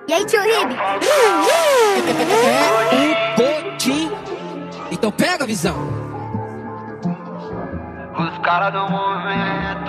E aí, tio Ribe? Potim. Então pega a visão. Os caras do movimento.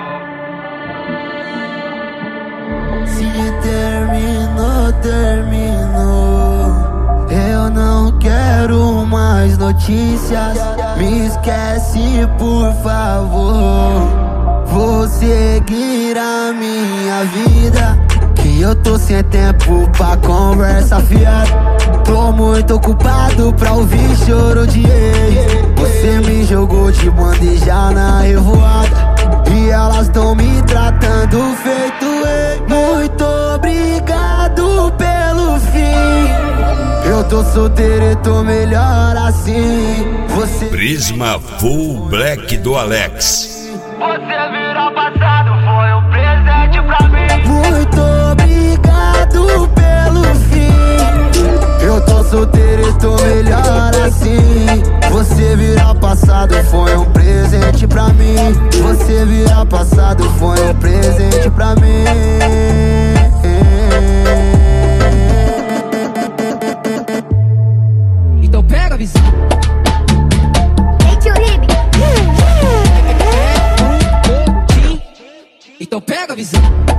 Se terminou, terminou. Eu não quero mais notícias. Me esquece, por favor. Vou seguir a minha vida, que eu tô sem tempo pra conversa fiada. Tô muito ocupado pra ouvir choro de ex. Você me jogou de bandeja na revoada, e elas tão me tratando feito ex. Muito obrigado pelo fim. Eu tô solteiro e tô melhor assim. Você Prisma Full Black do Alex. Você virou passado, foi um presente pra mim. muito obrigado pelo fim. Eu tô solteiro e tô melhor assim. Você virar passado foi um presente pra mim. Você virar passado foi um presente pra mim. Então pega a visão. E aí, tio Ribe? Potim. Então pega a visão.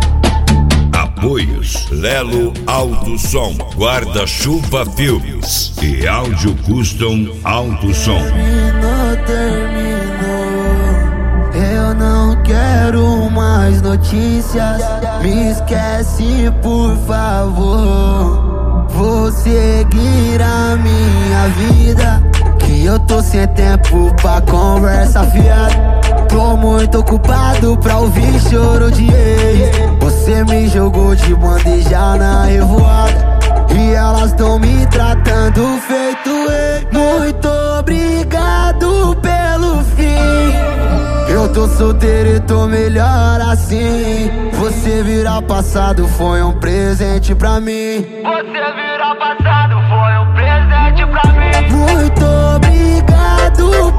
Apoios Lelo Alto Som, Guarda-Chuva Filmes e Áudio Custom Alto Som. Terminou. Eu não quero mais notícias. Me esquece, por favor. Vou seguir a minha vida, que eu tô sem tempo pra conversa fiada. Tô muito ocupado pra ouvir choro de ex. Você me jogou de bandeja na revoada, e elas tão me tratando feito ex. Muito obrigado pelo fim. Eu tô solteiro e tô melhor assim. Você virar passado foi um presente pra mim. Você virou passado, foi um presente pra mim. Muito obrigado